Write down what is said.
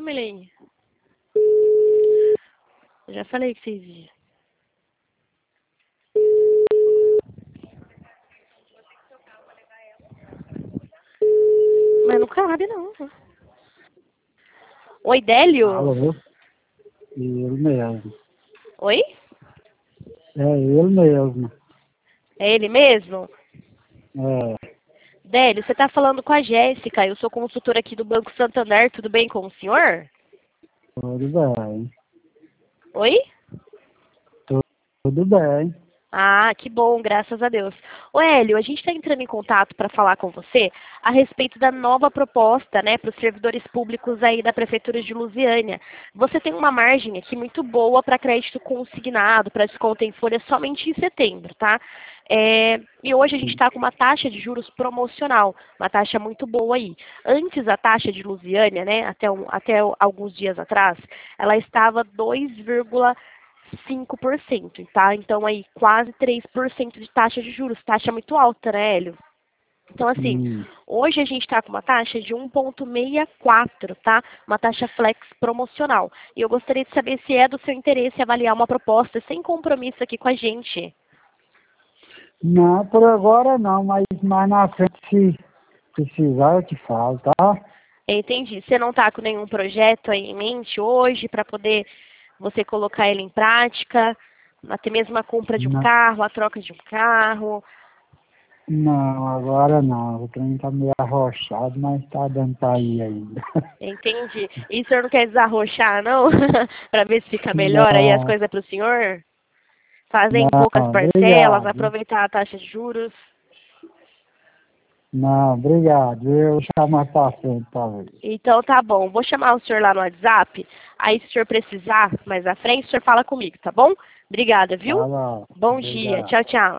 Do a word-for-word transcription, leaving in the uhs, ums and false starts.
chama ele aí. Eu já falei que vocês iam. Mas não cabe, não. Oi, Délio? Alô? Ele mesmo. Oi? É ele mesmo. É ele mesmo? É, Délio, você tá falando com a Jéssica. Eu sou consultora aqui do Banco Santander. Tudo bem com o senhor? tudo bem. Oi? Tu- Tudo bem. Ah, que bom, graças a Deus. Ô, Hélio, a gente está entrando em contato para falar com você a respeito da nova proposta, né, para os servidores públicos aí da Prefeitura de Lusiânia. Você tem uma margem aqui muito boa para crédito consignado, para desconto em folha somente em setembro, tá? É, e hoje a gente está com uma taxa de juros promocional, uma taxa muito boa aí. Antes a taxa de Lusiânia, né, até, um, até alguns dias atrás, ela estava dois vírgula cinco por cento, tá? Então aí quase três por cento de taxa de juros, taxa muito alta, né, Hélio? Então assim, Hum. hoje a gente está com uma taxa de um vírgula sessenta e quatro, tá? Uma taxa flex promocional. E eu gostaria de saber se é do seu interesse avaliar uma proposta sem compromisso aqui com a gente. Não, por agora não, mas mais na frente, se precisar, eu te falo, tá? Entendi. Você não está com nenhum projeto aí em mente hoje para poder você colocar ele em prática? Até mesmo a compra de um Não, carro, a troca de um carro. não, agora não. O trem tá meio arrochado, mas tá dando pra ir ainda. Entendi. E o senhor não quer desarrochar, não? Para ver se fica melhor aí as Não, coisas para o senhor? Fazer em poucas não, parcelas, obrigado. aproveitar a taxa de juros. Não, obrigado. Eu vou chamar mais pra frente, talvez. Então tá bom. Vou chamar o senhor lá no WhatsApp. Aí se o senhor precisar mais à frente, o senhor fala comigo, tá bom? Obrigada, viu? Tá bom, Bom dia. obrigado. Tchau, tchau.